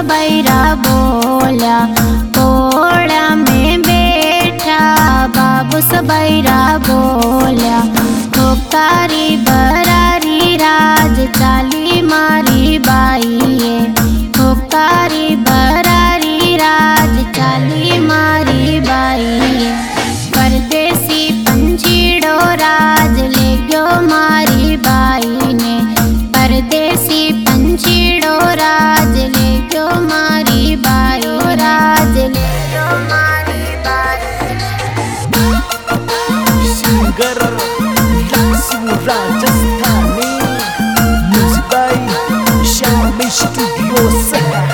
सबैरा बोल्या, कोड़ा में बैठा बाबू सबैरा बोल्या। होकारी बरारी राज चाली मारी बाईए, होकारी बरारी राज चाली मारी बाईए। परदेसी पंछीड़ो राज ले गयो मारी बाई ने, परदेसी पंछीड़ो राज ले गयो मारी बाई, राज ले गयो मारी बाई। सिंगर लाक्सू Rajasthani, music by Shyam studio सहा।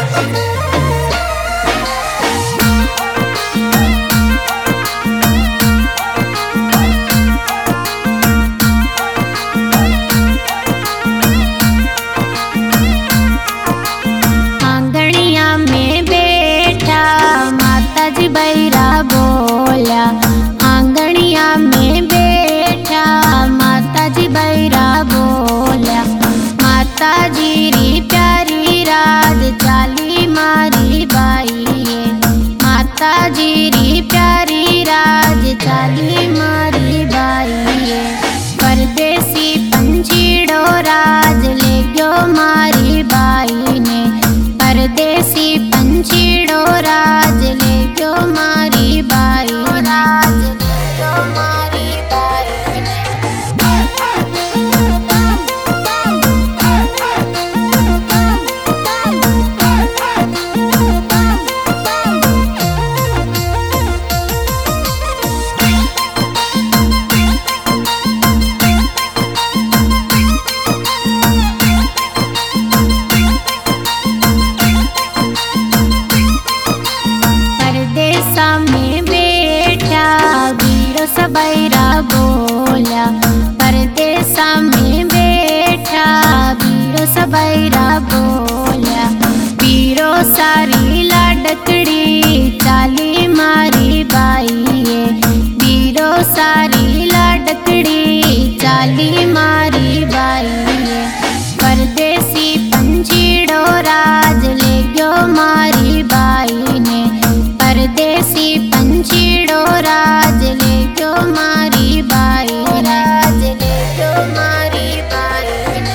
बैरा बोल्या, आंगनिया में बैठा माता जी बैरा बोल्या। माता जी री प्यारी राज चाली मारी बाई, माता जी री प्यारी राज चाली मारी बाई। परदेसी पंछीड़ो राज ले गयो मारी बाई ने, परदेसी पंछीड़ो राज ले गयो मारी बाई, राज ले गयो मारी बाई। परदेसा में बैठा वीरो सबैरा बोल्या, परदेसा में बैठा वीरो सबैरा बोल्या। वीरो सारी लाडकड़ी चाली मारी बाईए, वीरो सारी लाडकड़ी चाली मारी बाईए। परदेसी पंछीड़ो राज ले गयो मारी बाई ने, परदेसी पंछीड़ो राज ले गयो मारी बाई, राज ले गयो मारी बाई ने।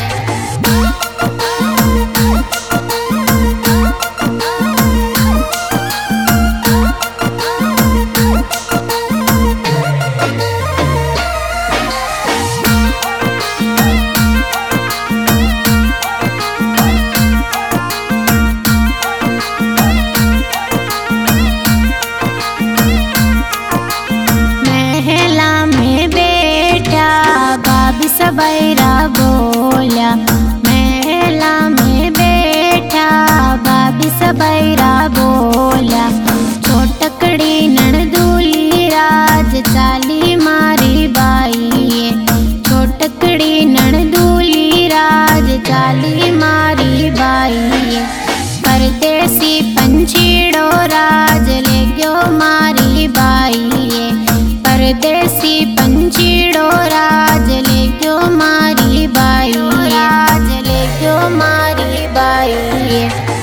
महला में बैठा भाभी सबैरा बोल्या, महला में बैठा भाभी सबैरा बोल्या। छोटकड़ी ननदूली राज चाली मारी बाई, छोटकड़ी ननदूली राज चाली मारी बाई। परदेसी पंछीड़ो राज ले गयो मारी बाई, परदेसी पंछीड़ो राज ले गयो मारी बाई, राज ले गयो मारी बाई।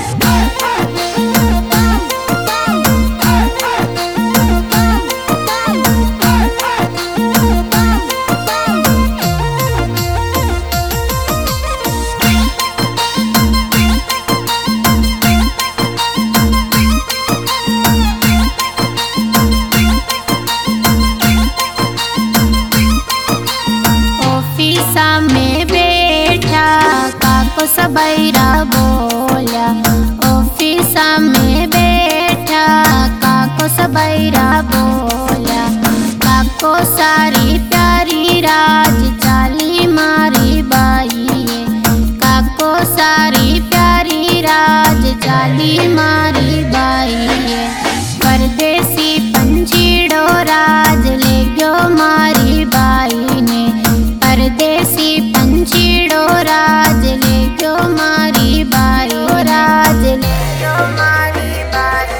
ऑफिसा में बैठा काको सबैरा बोल्या, ऑफिसा में बैठा काको सबैरा बोल्या। काको सारी प्यारी राज चाली मारी बाई, काको सारी प्यारी राज चाली मारी बाई। परदेसी पंछीड़ो राज ले गयो मारी बाई ने, परदेसी पंछीड़ो राज ले गयो मारी बाई, राज ले गयो मारी बाई।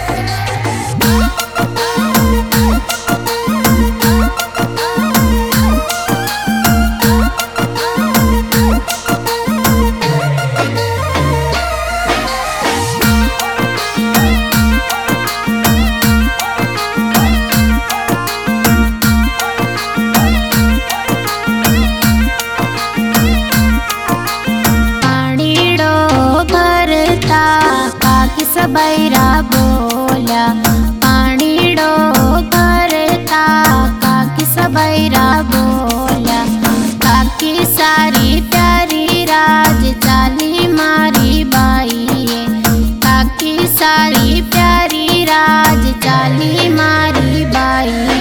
सबैरा बोल्या पाणीडो भरता काकी सबैरा बोल्या काकी सारी प्यारी राज चाली मारी बाई काकी सारी प्यारी राज चाली मारी बाई।